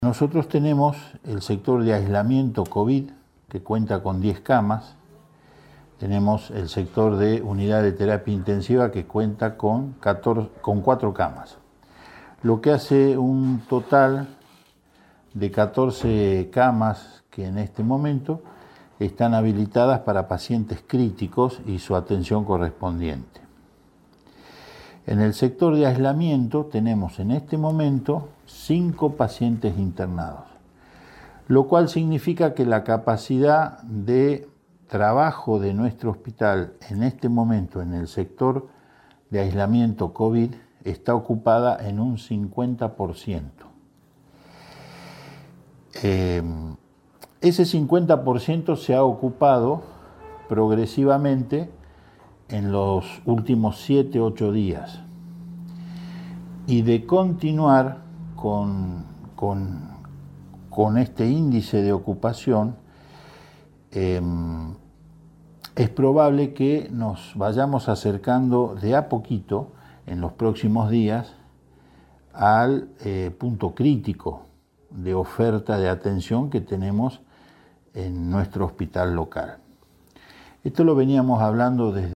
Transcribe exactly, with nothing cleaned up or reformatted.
Nosotros tenemos el sector de aislamiento COVID, que cuenta con diez camas. Tenemos el sector de unidad de terapia intensiva, que cuenta con, catorce, con cuatro camas. Lo que hace un total de catorce camas que en este momento están habilitadas para pacientes críticos y su atención correspondiente. En el sector de aislamiento tenemos en este momento cinco pacientes internados, lo cual significa que la capacidad de trabajo de nuestro hospital en este momento en el sector de aislamiento COVID está ocupada en un cincuenta por ciento. Eh, ese cincuenta por ciento se ha ocupado progresivamente en los últimos siete u ocho días. Y de continuar con, con, con este índice de ocupación, eh, es probable que nos vayamos acercando de a poquito en los próximos días al eh, punto crítico de oferta de atención que tenemos en nuestro hospital local. Esto lo veníamos hablando desde